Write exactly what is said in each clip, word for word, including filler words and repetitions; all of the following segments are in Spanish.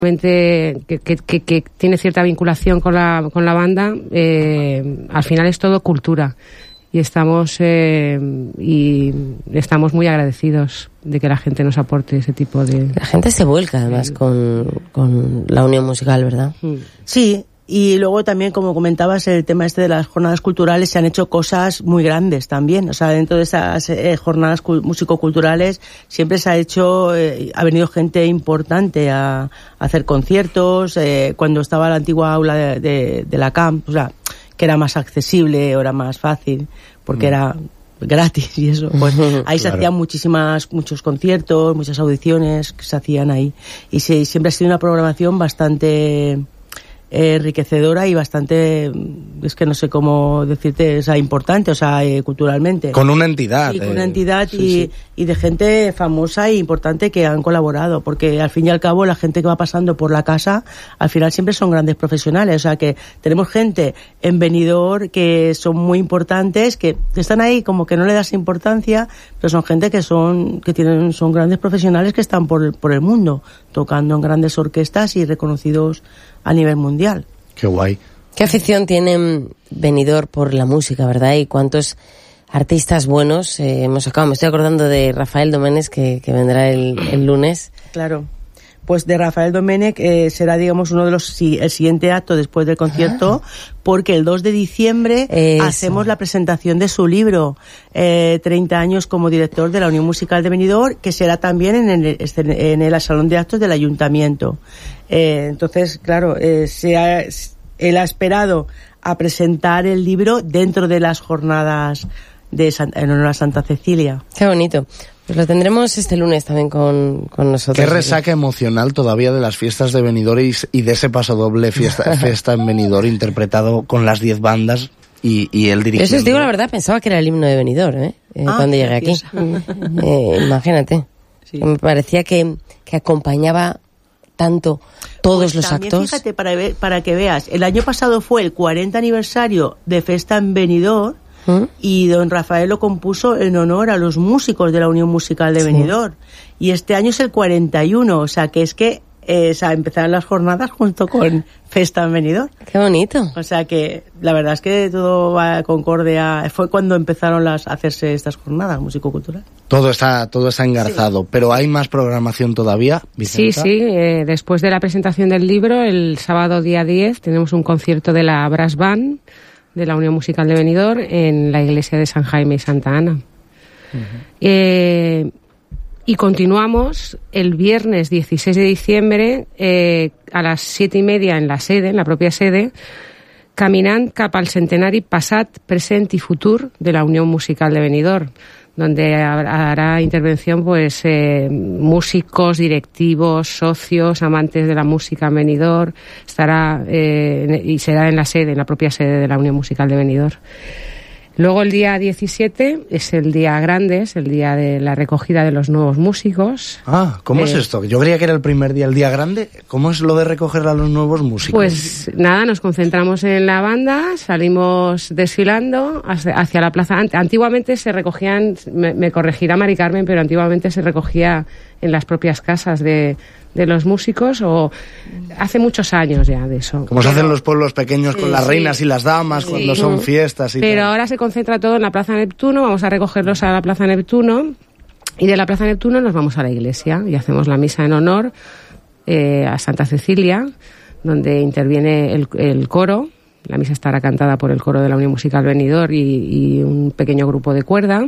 Que, que, que, que tiene cierta vinculación con la, con la banda, eh, al final es todo cultura y estamos eh, y estamos muy agradecidos de que la gente nos aporte ese tipo de... La gente se vuelca además sí. con, con la unión musical, ¿verdad? Sí. Y luego también, como comentabas, el tema este de las jornadas culturales, se han hecho cosas muy grandes también. O sea, dentro de esas eh, jornadas cu- musicoculturales siempre se ha hecho, eh, ha venido gente importante a, a hacer conciertos. Eh, cuando estaba la antigua aula de, de, de la Camp, o sea, que era más accesible, o era más fácil, porque mm. era gratis y eso. Pues ahí claro. se hacían muchísimas, muchos conciertos, muchas audiciones que se hacían ahí. Y sí, siempre ha sido una programación bastante... enriquecedora y bastante, es que no sé cómo decirte, o sea, importante, o sea, eh, culturalmente. Con una entidad. Sí, con eh, una entidad sí, y, sí. y de gente famosa e importante que han colaborado, porque al fin y al cabo la gente que va pasando por la casa, al final siempre son grandes profesionales, o sea, que tenemos gente en Benidorm que son muy importantes, que están ahí como que no le das importancia, pero son gente que son, que tienen, son grandes profesionales que están por, por el mundo, tocando en grandes orquestas y reconocidos a nivel mundial. Qué guay. Qué afición tiene Benidorm por la música, ¿verdad? Y cuántos artistas buenos eh, hemos sacado. Me estoy acordando de Rafael Domenech, que, que vendrá el, el lunes. Claro. Pues de Rafael Domenech eh, será, digamos, uno de los si, el siguiente acto después del concierto, ah. porque el dos de diciembre Eso. hacemos la presentación de su libro, eh, treinta años como director de la Unión Musical de Benidorm, que será también en el, en el Salón de Actos del Ayuntamiento. Eh, entonces, claro, eh, se ha, él ha esperado a presentar el libro dentro de las jornadas de San, en honor a Santa Cecilia. Qué bonito. Pues lo tendremos este lunes también con, con nosotros. Qué resaca emocional todavía de las fiestas de Benidorm y, y de ese paso doble fiesta, fiesta en Benidorm interpretado con las diez bandas y, y él dirigiendo. Yo os digo la verdad, pensaba que era el himno de Benidorm, ¿eh? eh ah, cuando llegué aquí. eh, imagínate. Sí. Me parecía que, que acompañaba tanto todos pues los también, actos. Fíjate, para, ver, para que veas, el año pasado fue el cuarenta aniversario de Festa en Benidorm, ¿Mm? y don Rafael lo compuso en honor a los músicos de la Unión Musical de sí. Benidorm. Y este año es el cuarenta y uno, o sea que es que eh, o sea, empezaron las jornadas junto con Festa en Benidorm. Qué bonito. O sea que la verdad es que todo va concordia. Fue cuando empezaron las, a hacerse estas jornadas musicoculturales. Todo está, todo está engarzado, sí. Pero ¿hay más programación todavía, Vicenta? Sí, sí. Eh, después de la presentación del libro, el sábado día diez, tenemos un concierto de la Brass Band de la Unión Musical de Benidorm en la iglesia de San Jaime y Santa Ana. Uh-huh. Eh, y continuamos el viernes dieciséis de diciembre eh, a las siete y media en la sede, en la propia sede, caminant cap al centenari passat, present y futur de la Unión Musical de Benidorm, donde hará intervención pues eh, músicos, directivos, socios, amantes de la música en Benidorm. Estará eh, y será en la sede, en la propia sede de la Unión Musical de Benidorm. Luego el día diecisiete es el día grande, es el día de la recogida de los nuevos músicos. Ah, ¿cómo eh, es esto? Yo creía que era el primer día, el día grande. ¿Cómo es lo de recoger a los nuevos músicos? Pues nada, nos concentramos en la banda, salimos desfilando hacia, hacia la plaza. Antiguamente se recogían, me, me corregirá Mari Carmen, pero antiguamente se recogía en las propias casas de... de los músicos, o hace muchos años ya de eso. Como se hacen los pueblos pequeños sí, con las sí. reinas y las damas sí. cuando son fiestas y Pero tal. Ahora se concentra todo en la Plaza Neptuno, vamos a recogerlos a la Plaza Neptuno y de la Plaza Neptuno nos vamos a la iglesia y hacemos la misa en honor eh, a Santa Cecilia, donde interviene el, el coro. La misa estará cantada por el coro de la Unión Musical Benidorm y, y un pequeño grupo de cuerda.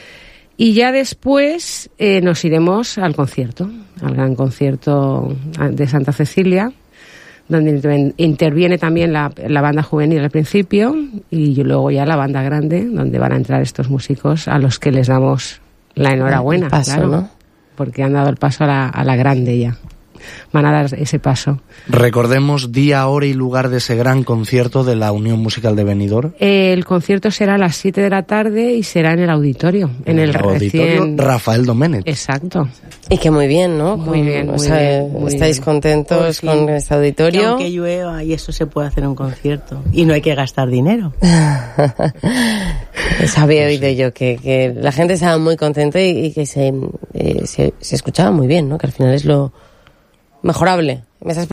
Y ya después eh, nos iremos al concierto, al gran concierto de Santa Cecilia, donde interviene también la, la banda juvenil al principio y luego ya la banda grande, donde van a entrar estos músicos a los que les damos la enhorabuena, el paso, claro, ¿no? Porque han dado el paso a la, a la grande ya. Van a dar ese paso. Recordemos día, hora y lugar de ese gran concierto de la Unión Musical de Benidorm. Eh, el concierto será a las siete de la tarde y será en el auditorio. En, en el, el auditorio recién... Rafael Domenech. Exacto. Y que muy bien, ¿no? Muy bien, muy o sea, bien. Muy ¿estáis bien. contentos pues sí. con este auditorio? Que aunque llueva y eso se puede hacer un concierto. Y no hay que gastar dinero. Había oído sí. yo que, que la gente estaba muy contenta y, y que se, eh, se, se escuchaba muy bien, ¿no? Que al final es lo... mejorable, Me estás